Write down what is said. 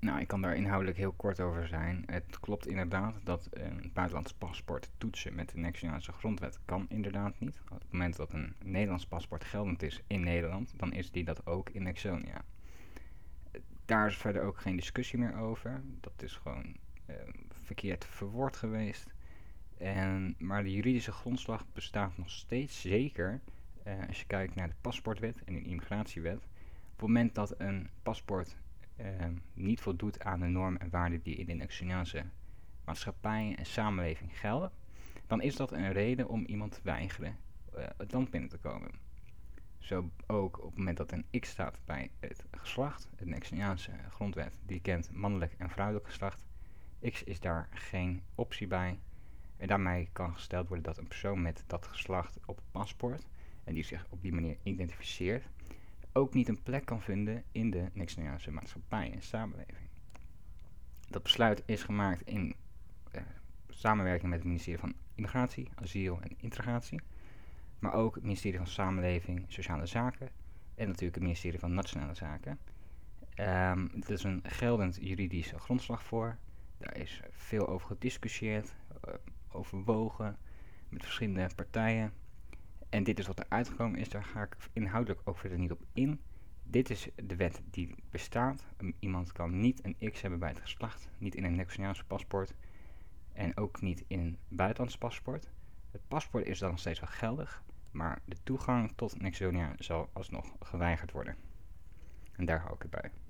Nou, ik kan daar inhoudelijk heel kort over zijn. Het klopt inderdaad dat een buitenlands paspoort toetsen met de Nigeriaanse grondwet kan inderdaad niet. Op het moment dat een Nederlands paspoort geldend is in Nederland, dan is die dat ook in Nexonia. Daar is verder ook geen discussie meer over. Dat is gewoon verkeerd verwoord geweest. Maar de juridische grondslag bestaat nog steeds zeker als je kijkt naar de paspoortwet en de immigratiewet. Op het moment dat een paspoort niet voldoet aan de normen en waarden die in de Nigeriaanse maatschappij en samenleving gelden, dan is dat een reden om iemand te weigeren het land binnen te komen. Zo ook op het moment dat een X staat bij het geslacht, de Nigeriaanse grondwet die kent mannelijk en vrouwelijk geslacht. X is daar geen optie bij. En daarmee kan gesteld worden dat een persoon met dat geslacht op het paspoort, en die zich op die manier identificeert, ook niet een plek kan vinden in de Nigeriaanse maatschappij en samenleving. Dat besluit is gemaakt in samenwerking met het ministerie van Immigratie, Asiel en Integratie, maar ook het ministerie van Samenleving, Sociale Zaken en natuurlijk het ministerie van Nationale Zaken. Er is een geldend juridische grondslag voor. Daar is veel over gediscussieerd, overwogen met verschillende partijen. En dit is wat er uitgekomen is, daar ga ik inhoudelijk ook verder niet op in. Dit is de wet die bestaat. Iemand kan niet een X hebben bij het geslacht, niet in een Nigeriaanse paspoort en ook niet in een buitenlands paspoort. Het paspoort is dan nog steeds wel geldig, maar de toegang tot Nigeria zal alsnog geweigerd worden. En daar hou ik het bij.